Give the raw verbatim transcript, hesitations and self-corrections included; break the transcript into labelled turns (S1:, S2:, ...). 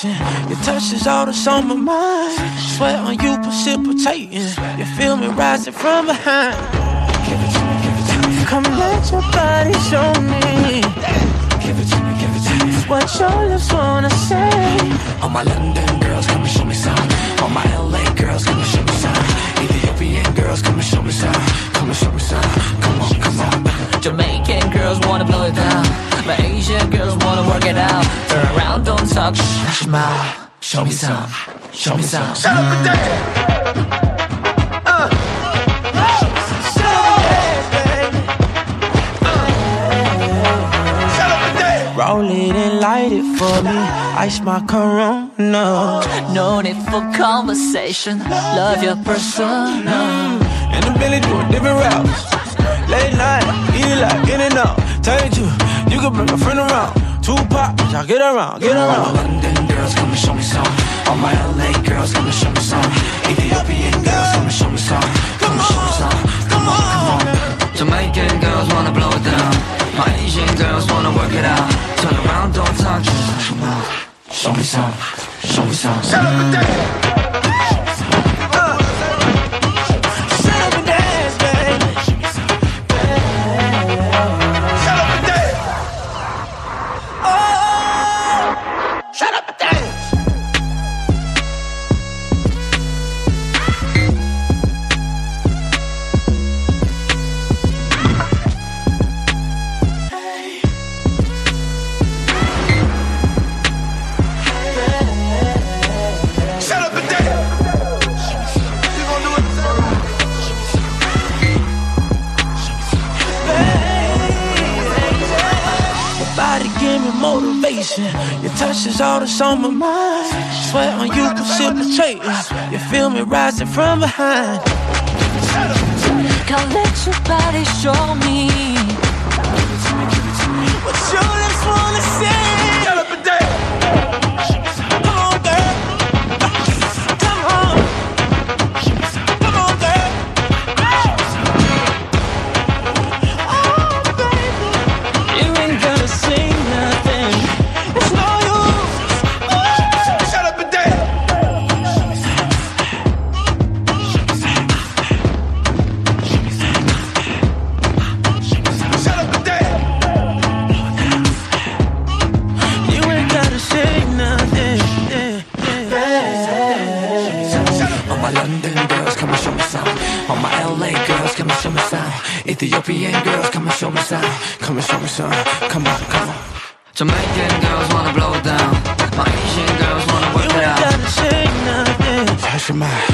S1: motivation. Your touch is all that's on my mind. Sweat on you precipitating. You feel me rising from behind. Give it to me, give it to me. Come let your body show me. Give it to me, give it to me. What your lips wanna say.
S2: All my London girls, come and show me some. All my L A girls, come and show me some. Ethiopian girls, come and show me some. Come and show me some. Come on, come on.
S3: Jamaican girls wanna blow it down. My Asian girls wanna work it out. Turn around, don't talk, shh, smile. Show me some, show me some.
S4: Shut up and dance.
S1: Roll it and light it for me. Ice my Corona.
S3: No need for conversation. Love your persona.
S1: Mm. And the Billy doing different routes. Late night, eat it like in and out. Tell you two, you can bring a friend around. Two pop, y'all get around, get around.
S2: All my London girls, come and show me some. All my L A girls, come and show me some. Ethiopian girls, come and show me some. Come and show me some. Come on, come on.
S3: Jamaican girls wanna blow it down. My Asian girls wanna work it out. Turn around, don't talk, just move.
S2: Show me some, show me some.
S4: Shut up and dance.
S1: Motivation, your touch is all that's on my mind. Sweat on you precipitating. You feel me rising from behind.
S3: Come let your body show me.
S1: What your lips wanna say.
S4: Shut up and dance.
S1: Come on, girl. Come on. Come on, girl. Oh, baby. You ain't gonna sing nothing. It's no use. Oh.
S4: Shut up and dance. Shut up and dance.
S1: You ain't gotta say nothing. Yeah, yeah.
S2: All my London girls, come and show me some. All my L A girls, come and show me some. Ethiopian girls, come and show me some. Come and show me some. Come on, come on.
S3: Jamaican girls wanna blow it down. My Asian girls wanna work
S1: You
S3: it
S1: ain't
S3: out.
S1: gotta say nothing.
S2: Hush your mouth.